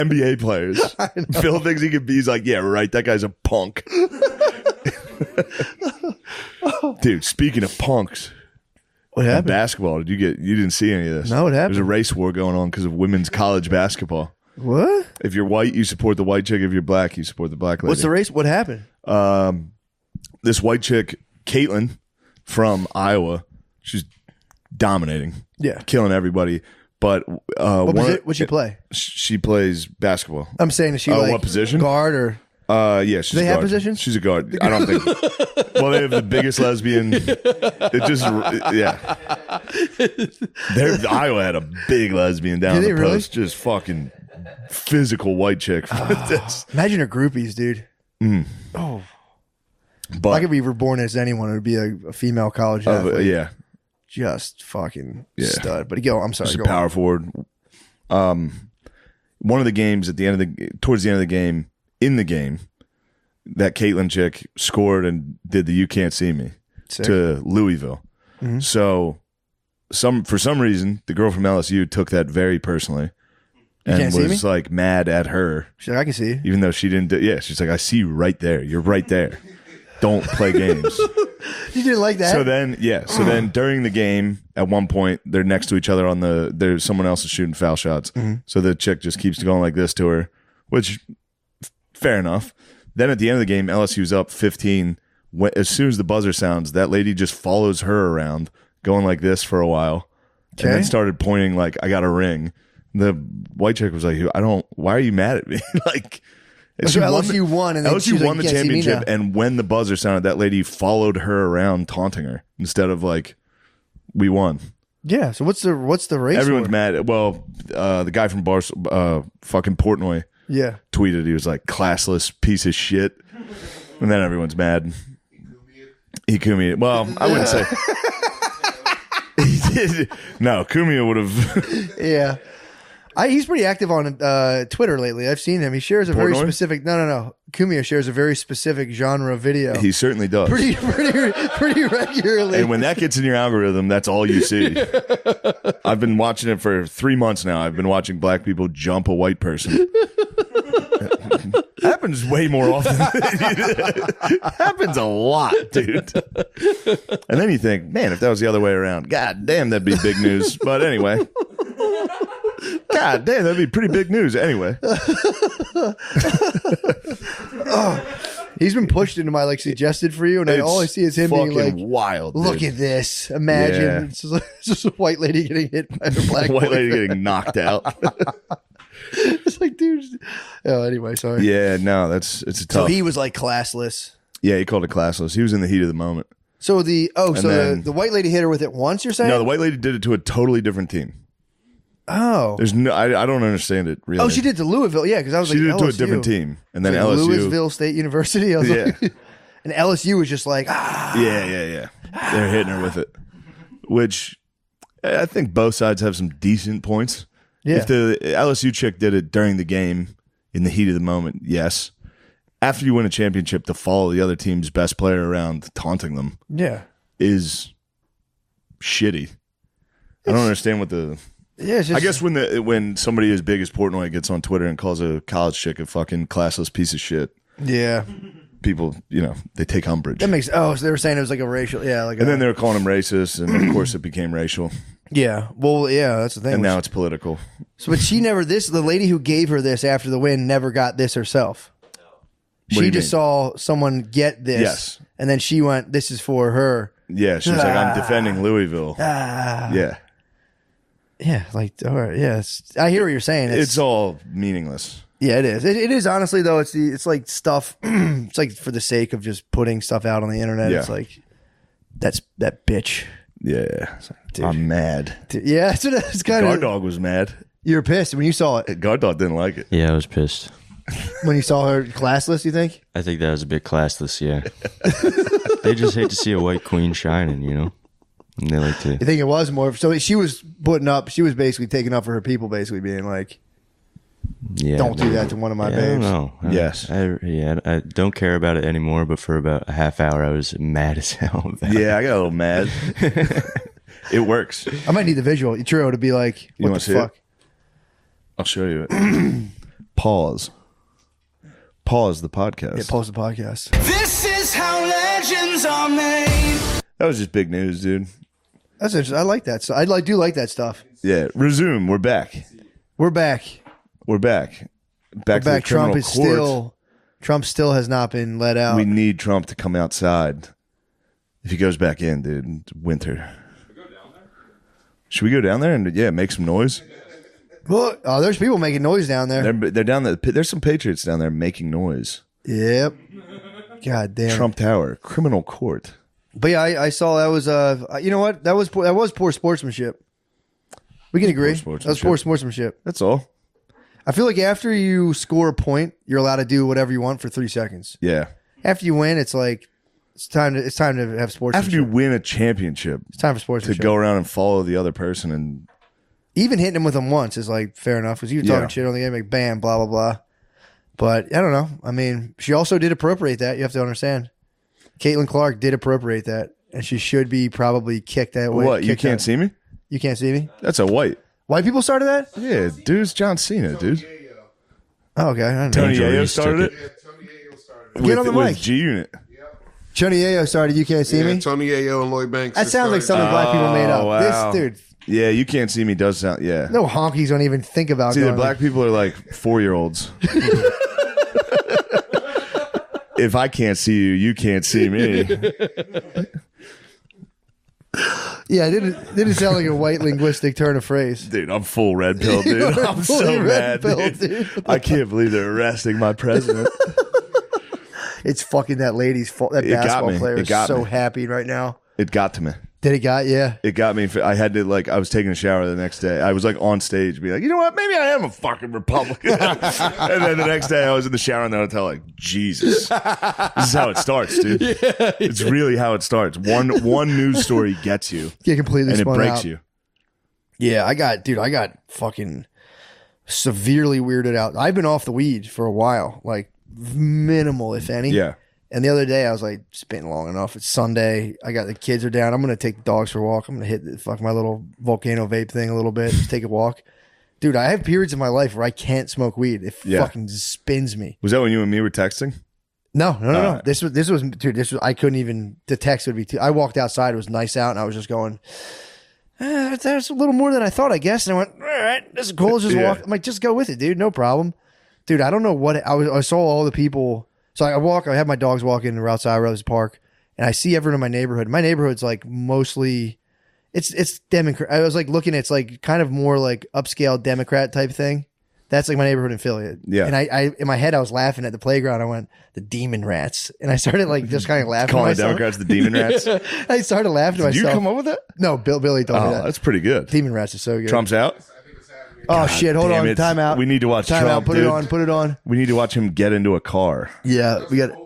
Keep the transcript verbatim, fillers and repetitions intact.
N B A players. Phil thinks he could be. He's like, yeah, right. That guy's a punk. Dude, speaking of punks, what happened? Basketball. Did you get? You didn't see any of this? No, what happened? There's a race war going on because of women's college basketball. What? If you're white, you support the white chick. If you're black, you support the black lady. What's the race? What happened? Um, this white chick, Caitlin, from Iowa, she's dominating. Yeah, killing everybody. But uh, what one, it, what'd she play? She plays basketball. I'm saying, is she uh, like what position? Guard or? Uh, yeah, she's Do they a have guard. positions? She's a guard. I don't think. Well, they have the biggest lesbian. It just, yeah. They're, Iowa had a big lesbian down Did the they really? post. Just fucking physical white chick. Oh, imagine her groupies, dude. Mm. Oh, but if I could be reborn as anyone, it would be a, a female college uh, athlete. yeah, Just fucking Yeah. stud. But go, I'm sorry. she's a Go power on. forward. Um, one of the games at the end of the towards the end of the game, in the game, that Caitlin chick scored and did the "You Can't See Me" Sick. to Louisville. Mm-hmm. So, some for some reason, the girl from L S U took that very personally, You and can't see was me? like mad at her, She's like, I can see you. even though she didn't. Do, yeah, she's like, "I see you right there. You're right there. Don't play games." You didn't like that? So then, yeah. So then, during the game, at one point, they're next to each other on the. There's someone else is shooting foul shots. Mm-hmm. So the chick just keeps going like this to her, which fair enough. Then at the end of the game, L S U's up fifteen. When, as soon as the buzzer sounds, that lady just follows her around, going like this for a while, Okay. and then started pointing like, "I got a ring." The white chick was like, "I don't. Why are you mad at me?" Like. And So she L won S the- U won, and then L S she U was like, won the "You can't see me championship, now." and when the buzzer sounded, that lady followed her around, taunting her instead of like, "We won." Yeah. So what's the what's the race? Everyone's for? mad. Well, uh, the guy from Bar, uh, fucking Portnoy, Yeah. tweeted he was like, "Classless piece of shit," and then everyone's mad. He Kumi. Well, I wouldn't say he did. No, Kumia would have. Yeah. I, he's pretty active on uh, Twitter lately. I've seen him. He shares a very Portnoy? specific. No, no, no. Kumia shares a very specific genre video. He certainly does. pretty, pretty, pretty regularly. And when that gets in your algorithm, that's all you see. I've been watching it for three months now. I've been watching black people jump a white person. Happens way more often. Happens a lot, dude. And then you think, man, if that was the other way around, god damn, that'd be big news. But anyway. God damn, that'd be pretty big news. Anyway. He's been pushed into my like suggested for you, and I, It's all I see is him being fucking like, wild. "Look dude. at this! Imagine Yeah. it's, just, it's just a white lady getting hit by a black White boy." lady getting knocked out. It's like, dude. Oh, anyway, sorry. Yeah, no, that's it's a So tough. he was like classless. yeah, he called it classless. He was in the heat of the moment. So the oh, so then- the, the white lady hit her with it once. You're saying? No, the white lady did it to a totally different team. Oh, There's no, I, I don't understand it really. oh, she did to Louisville. Yeah, because I was She like, did it to L a S U. different team, and then Like L S U. Louisville State University. I was Yeah. like, and L S U was just like, ah. Yeah, yeah, yeah. They're hitting her with it, which I think both sides have some decent points. Yeah. If the L S U chick did it during the game in the heat of the moment, yes. After you win a championship, to follow the other team's best player around, taunting them, Yeah. is shitty. I don't understand what the. Yeah, it's just, I guess when the when somebody as big as Portnoy gets on Twitter and calls a college chick a fucking classless piece of shit, yeah, people, you know, they take umbrage. that makes. Oh, so they were saying it was like a racial. Yeah, like. And a, then they were calling him racist, and of course it became racial. yeah, well, yeah, that's the thing. And now it's political. So, but she never. This the lady who gave her this after the win never got this herself. do She you just mean? saw someone get this, Yes. and then she went, "This is for her." Yeah, she was like, Ah. I'm defending Louisville. Ah, Yeah. yeah, like all right, yeah. It's, I hear what you're saying. It's, It's all meaningless. yeah, it is. It, it is honestly though. It's the it's like stuff. It's like for the sake of just putting stuff out on the internet. Yeah. It's like that's that bitch. Yeah. Dude. I'm mad. Yeah, it's, it's kind Guard of. Dog was mad. You were pissed when you saw it. Guard Dog didn't like it. Yeah, I was pissed. When you saw her classless, you think? I think that was a bit classless, yeah. They just hate to see a white queen shining, you know? And they like to. You think it was more? So she was putting up. She was basically taking up for her people, basically being like, Yeah, "Don't do but- that to one of my yeah, babes." I don't know. I- Yes. I, yeah, I don't care about it anymore, but for about a half hour, I was mad as hell about it. Yeah, I got a little mad. It works. I might need the visual, True, to be like, You "What wanna the see fuck?" it? I'll show you it. Pause. Pause the podcast. Yeah, post the podcast. This is how legends are made. That was just big news, dude. That's interesting. I like that. So I like do like that stuff. Yeah, resume. We're back. We're back. We're back. Back We're to back. the criminal Trump is court. still. Trump still has not been let out. We need Trump to come outside. If he goes back in, dude, it's winter. Should we go down there? Should we go down there and yeah, make some noise? Well, oh, there's people making noise down there. They're, they're down there. There's some patriots down there making noise. Yep. God damn. Trump Tower, criminal court. But yeah, I, I saw that was uh, you know what? That was poor, that was poor sportsmanship. We can agree. That was poor sportsmanship. That's all. I feel like after you score a point, you're allowed to do whatever you want for three seconds. Yeah. After you win, it's like it's time to it's time to have sportsmanship. After you win a championship, it's time for to sportsmanship. go around and follow the other person and Even hitting him with them once is like fair enough because you were talking Yeah. shit on the game, like bam, blah blah blah. But I don't know. I mean, she also did appropriate that. You have to understand. Caitlin Clark did appropriate that, and she should be probably kicked that way. what? You kicked can't out. see me? You can't see me. That's a white. White people started that. Yeah, dude, it's John Cena, dude. Oh, okay. I don't know. Tony Angel Yayo Reese started took it. Yeah, Tony Ayo started. Get with, on the with mic. G Unit. Tony Yayo started. You can't see Yeah, me. Tony Ayo and Lloyd Banks. That just sounds like started. something black people made up. Oh, wow. This dude, Yeah, you can't see me does sound, yeah. no honkies don't even think about. See, the going black people are like four-year-olds. If I can't see you, you can't see me. Yeah, it didn't it didn't sound like a white linguistic turn of phrase. Dude, I'm full red pill, dude. You're I'm fully so red mad, pill, dude. dude. I can't believe they're arresting my president. It's fucking that lady's fault. That It got basketball me. player It is got so me. happy right now. It got to me. Did it got yeah? It got me. I had to, like, I was taking a shower the next day. I was, like, on stage, be like, you know what? Maybe I am a fucking Republican. And then the next day, I was in the shower in the hotel, like, Jesus. This is how it starts, dude. Yeah, it's really how it starts. One one news story gets you, Get completely and it spun breaks out. you. Yeah, I got dude. I got fucking severely weirded out. I've been off the weed for a while, like minimal, if any. Yeah. And the other day, I was like, it's been long enough. It's Sunday. I got the kids are down. I'm gonna take the dogs for a walk. I'm gonna hit the, fuck my little volcano vape thing a little bit. Just take a walk, dude. I have periods in my life where I can't smoke weed. It Yeah. fucking spins me. Was that when you and me were texting? No, no, no, no. Alright. This was this was dude. This was I couldn't even. The text would be. Too, I walked outside. It was nice out, and I was just going. Eh, that's a little more than I thought, I guess. And I went, all right, this is cool. Let's just Yeah. walk. I'm like, just go with it, dude. No problem, dude. I don't know what I was. I saw all the people. So I walk. I have my dogs walking around outside Rose Park, and I see everyone in my neighborhood. My neighborhood's like mostly, it's it's Democrat. I was like looking. It's like kind of more like upscale Democrat type thing. That's like my neighborhood in Philly. Yeah. And I, I in my head, I was laughing at the playground. I went, the demon rats, and I started like just kind of laughing. Calling to the myself. Democrats the demon rats? I started laughing to Did you myself. come up with that? No, Bill Billy told me Oh, that. that's pretty good. Demon rats are so good. Trump's out? Oh shit! Hold damn on. it. Time out. We need to watch Time Trump, out. Put dude. it on. Put it on. We need to watch him get into a car. Yeah, we got.